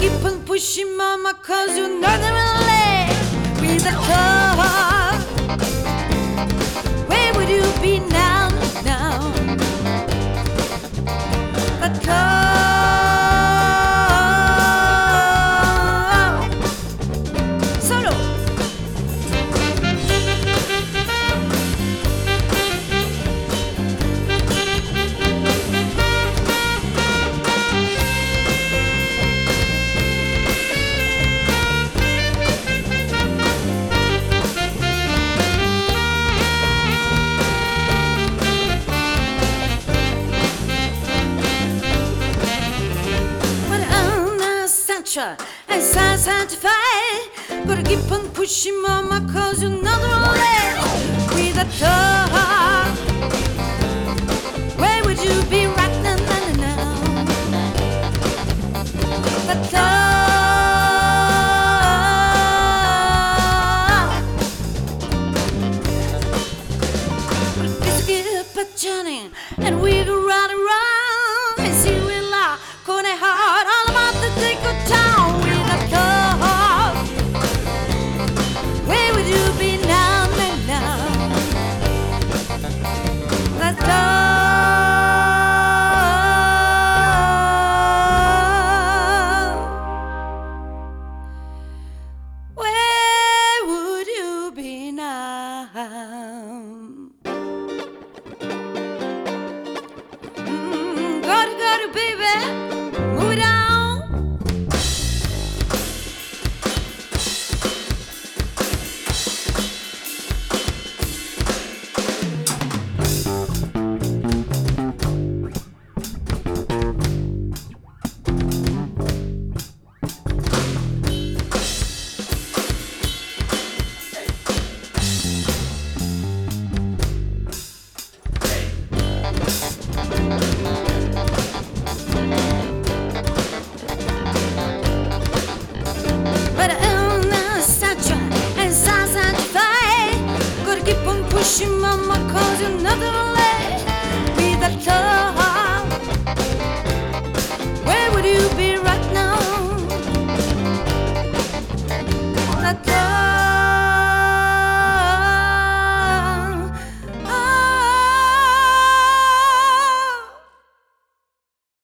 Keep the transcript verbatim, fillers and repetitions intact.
keep on pushing, mama, cause you're not gonna let with the car. Where would you be now, now? The car. Solo. And sanctified, gotta keep on pushing, mama, cause you're not gonna let with a car. Where would you be right now, now, now? The car. Let's get up a journey and we go round and round and see we lie, gonna hard all about the take of time. Baby, move it on. Pushing, mama, cause you're not gonna let me that love.